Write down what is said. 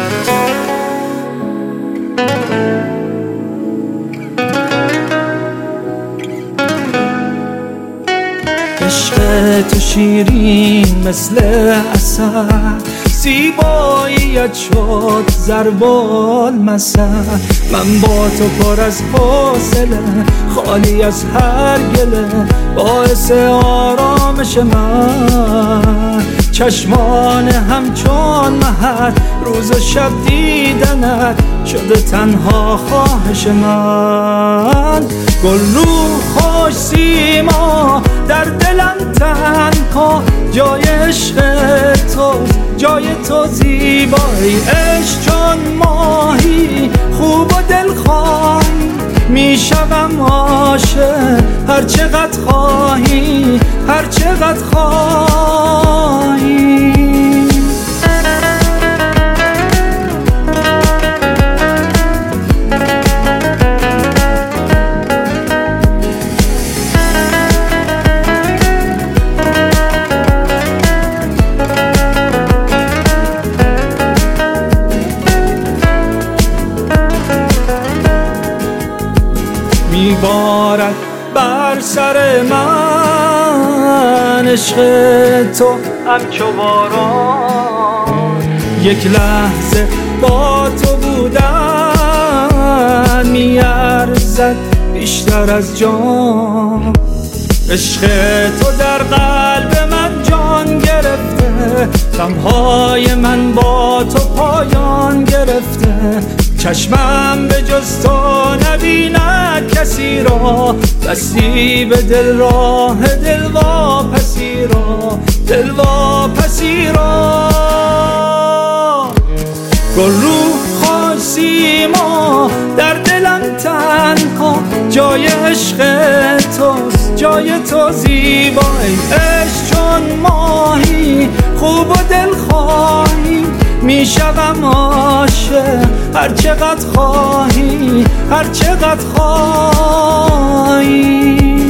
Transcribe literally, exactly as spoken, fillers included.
عشق تو شیرین مثل عسل، زیباییت شد ضرب المثل. من با تو پر از حوصله، خالی از هر گله، باعث آرامش من. چشمان همچون مهر، روز و شب دیدنت شده تنها خواهش من. گل رو خوش سیما در دلم تنها، جای عشق تو، جای تو زیبایی. عشق چون ماهی خوب و دلخواه، میشوم عاشق هر چقدر خواهی، هر چقدر خواهی. میبارد بر سر من عشق تو همچو باران. یک لحظه با تو بودن میارزد بیشتر از جان. عشق تو در قلب من جان گرفته، غمهای من با تو پایان گرفته. چشمم به جز تو نبیند کسی را، بستی به دل راه دل واپسی را، دل واپسی را. گل رو خوش سیما در دلم تنها، جای عشق توست، جای تو زیبایی. عشق چون ماهی خوب و دلخواهی، میشوم عاشق هر چقدر خواهی، هر چقدر خواهی.